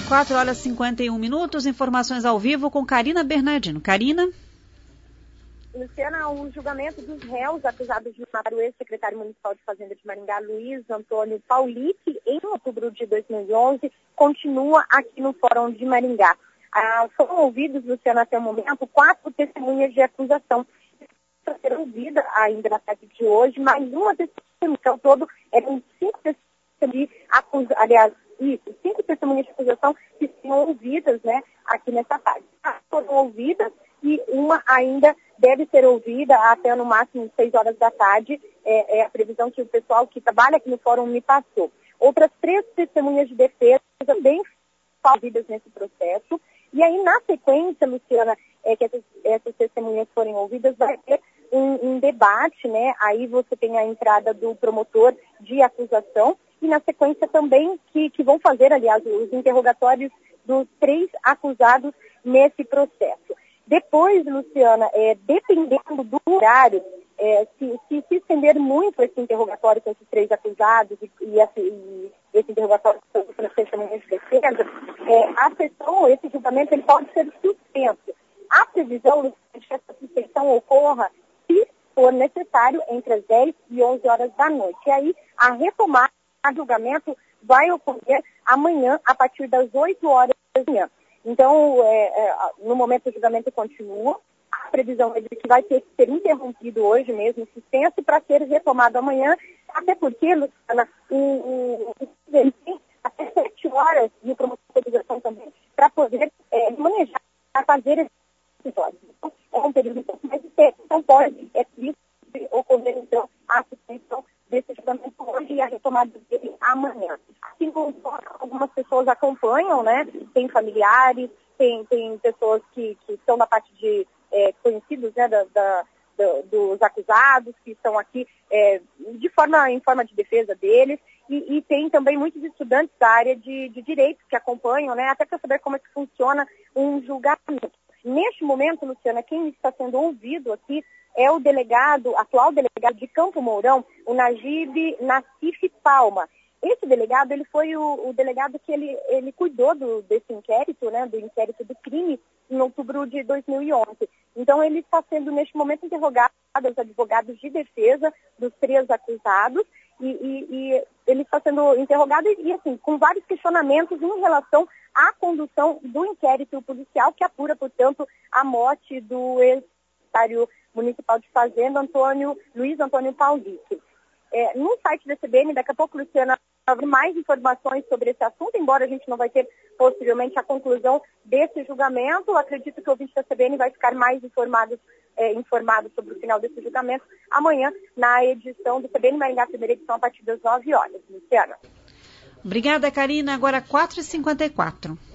4 horas e 51 minutos, informações ao vivo com Karina Bernardino. Karina? Luciana, o julgamento dos réus acusados de matar o ex-secretário municipal de Fazenda de Maringá, Luiz Antônio Paulic, em outubro de 2011, continua aqui no Fórum de Maringá. Foram ouvidos, Luciana, até o momento, 4 testemunhas de acusação. Para ser ouvida ainda na tarde de hoje, mais uma testemunha, então todo eram 5 testemunhas de acusação, aliás, isso, 5 testemunhas de acusação que serão ouvidas, né, aqui nessa tarde. Foram ouvidas e uma ainda deve ser ouvida até no máximo 6 horas da tarde, é a previsão que o pessoal que trabalha aqui no fórum me passou. Outras 3 testemunhas de defesa também foram ouvidas nesse processo. E aí, na sequência, Luciana, que essas testemunhas forem ouvidas, vai ter um debate, né? Aí você tem a entrada do promotor de acusação e, na sequência, também que vão fazer, aliás, os interrogatórios dos 3 acusados nesse processo. Depois, Luciana, dependendo do horário, se estender muito esse interrogatório com esses 3 acusados e esse interrogatório com as testemunhas de defesa, a sessão, esse julgamento, ele pode ser suspenso. A previsão, Luciana, de que essa suspensão ocorra, se for necessário, entre as 10 e 11 horas da noite. E aí, a retomada do julgamento vai ocorrer amanhã, a partir das 8 horas da manhã. Então, no momento o julgamento continua. A previsão é de que vai ter que ser interrompido hoje mesmo, suspenso, para ser retomado amanhã, até porque, Luciana, ele tem até 7 horas de promoção de acusação também, para poder manejar, para fazer esse episódio. Então, é um período um pouco mais extenso, então pode ocorrer, então, a suspensão desse julgamento hoje e a retomada dele amanhã. Assim como algumas pessoas acompanham, né? Tem familiares, tem pessoas que estão na parte de conhecidos, né, dos acusados, que estão aqui em forma de defesa deles, e tem também muitos estudantes da área de direito que acompanham, né, até para saber como é que funciona um julgamento. Neste momento, Luciana, quem está sendo ouvido aqui é o atual delegado de Campo Mourão, o Najib Nassif Palma. Esse delegado, ele foi o delegado que ele cuidou desse inquérito, né, do inquérito do crime, em outubro de 2011. Então, ele está sendo, neste momento, interrogado os advogados de defesa dos 3 acusados, e ele está sendo interrogado, e assim, com vários questionamentos em relação à condução do inquérito policial, que apura, portanto, a morte do ex-secretário municipal de Fazenda, Luiz Antônio Paulic. No site da CBN, daqui a pouco, Luciana, vai mais informações sobre esse assunto, embora a gente não vai ter posteriormente a conclusão desse julgamento. Acredito que o ouvinte da CBN vai ficar mais informado sobre o final desse julgamento amanhã, na edição do CBN Maringá, primeira edição, a partir das 9 horas. Luciana. Obrigada, Karina. Agora 4h54.